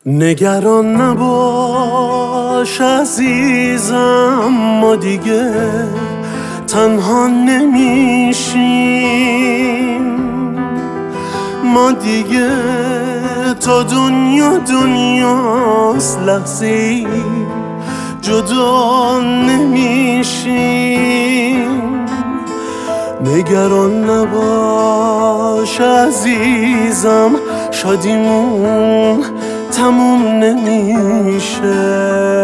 نگران نباش عزیزم، ما دیگه تنها نمیشیم. ما دیگه تا دنیاست لحظه‌ای جدا نمیشیم. نگران نباش عزیزم، شادیمون تموم نمیشه.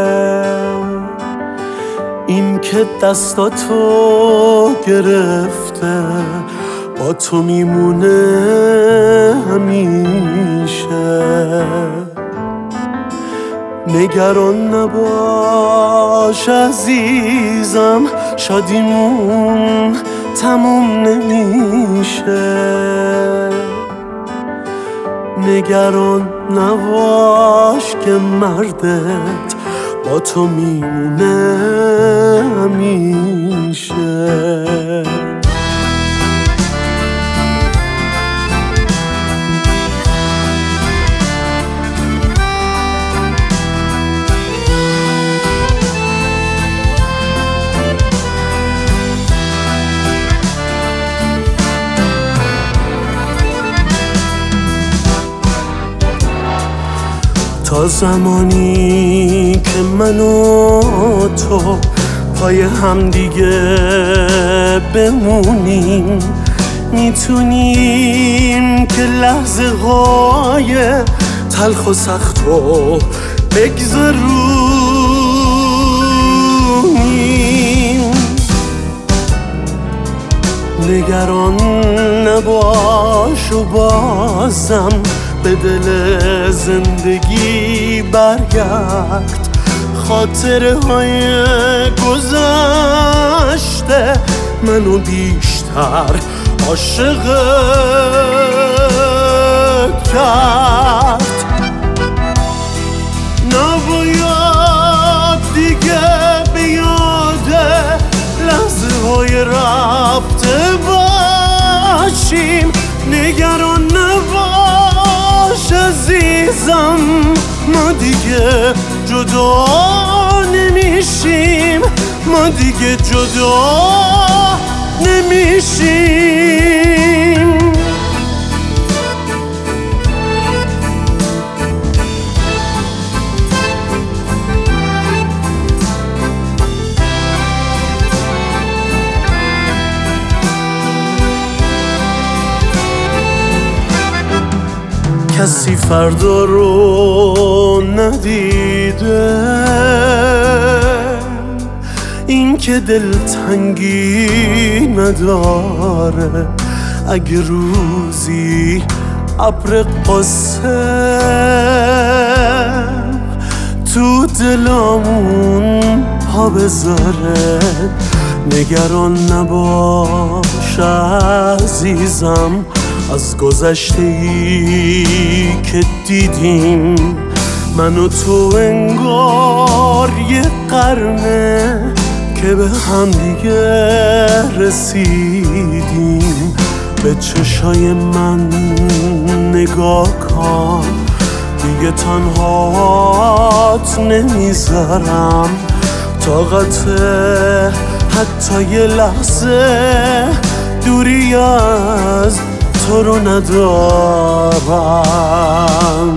این که دستاتو گرفته با تو میمونه همیشه. نگران نباش عزیزم، شادیمون تموم نمیشه. نگران نباش که مردت با تو میمونه همیشه. تا زمانی که من و تو پای هم دیگه بمونیم، میتونیم که لحظه های تلخ و سخت رو بگذرونیم. نگران نباش و بازم به دل زندگی برگرد. خاطره های گذشته منو بیشتر عاشقت کرد. نباید دیگه به یاد لحظه های رفته باشیم. نگران نباش عزیزم، ما دیگه جدا نمیشیم. ما دیگه جدا نمیشیم. کسی فردا رو ندیده، این که دلتنگی نداره. اگه روزی ابر قصه تو دلمون پا بذاره، نگران نباش عزیزم. از گذشته‌ای که دیدیم من و تو انگار یه قرنه که به هم دیگه رسیدیم. به چشای من نگاه کن، دیگه تنهات نمیذارم. طاقت حتی یه لحظه دوری از تو رو ندارم.